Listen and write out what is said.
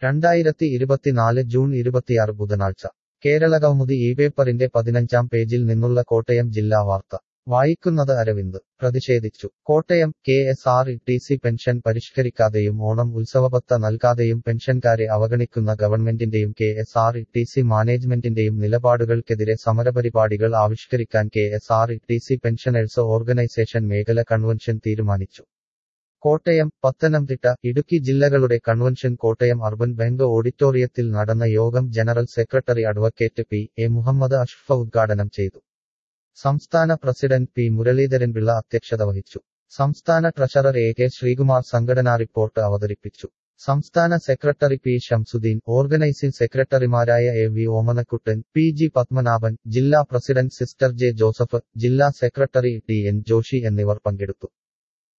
2024 June 26 ബുധനാഴ്ച കേരളകൗമുദി ഇപേപ്പറിന്റെ 15-ാം പേജിൽ നിന്നുള്ള കോട്ടയം ജില്ലാ വാർത്ത വായിക്കുന്നത് അരവിന്ദ് പ്രതിഷേധിച്ചു കോട്ടയം KSRTC പെൻഷൻ പരിഷ്കരിക്കാതെയും ഓണം ഉത്സവഭത്ത നൽകാതെയും പെൻഷൻകാരെ അവഗണിക്കുന്ന ഗവൺമെന്റിന്റെയും KSRTC മാനേജ്മെന്റിന്റെയും നിലപാടുകൾക്കെതിരെ സമരപരിപാടികൾ ആവിഷ്കരിക്കാൻ KSRTC പെൻഷനേഴ്സ് ഓർഗനൈസേഷൻ മേഖല കൺവെൻഷൻ തീരുമാനിച്ചു. കോട്ടയം, പത്തനംതിട്ട, ഇടുക്കി ജില്ലകളുടെ കൺവെൻഷൻ കോട്ടയം അർബൻ ബാങ്ക് ഓഡിറ്റോറിയത്തിൽ നടന്ന യോഗം general secretary advocate P.A. Muhammad Ashraf ഉദ്ഘാടനം ചെയ്തു. സംസ്ഥാന പ്രസിഡന്റ് P. മുരളീധരൻപിള്ള അധ്യക്ഷത വഹിച്ചു. സംസ്ഥാന ട്രഷറർ A. K. ശ്രീകുമാർ സംഘടനാ റിപ്പോർട്ട് അവതരിപ്പിച്ചു. സംസ്ഥാന സെക്രട്ടറി P. ഷംസുദ്ദീൻ, ഓർഗനൈസിംഗ് സെക്രട്ടറിമാരായ A. V. Omanakuttan, P. G. Padmanabhan, ജില്ലാ പ്രസിഡന്റ് സിസ്റ്റർ J. ജോസഫ്, ജില്ലാ സെക്രട്ടറി T. N. ജോഷി എന്നിവർ പങ്കെടുത്തു.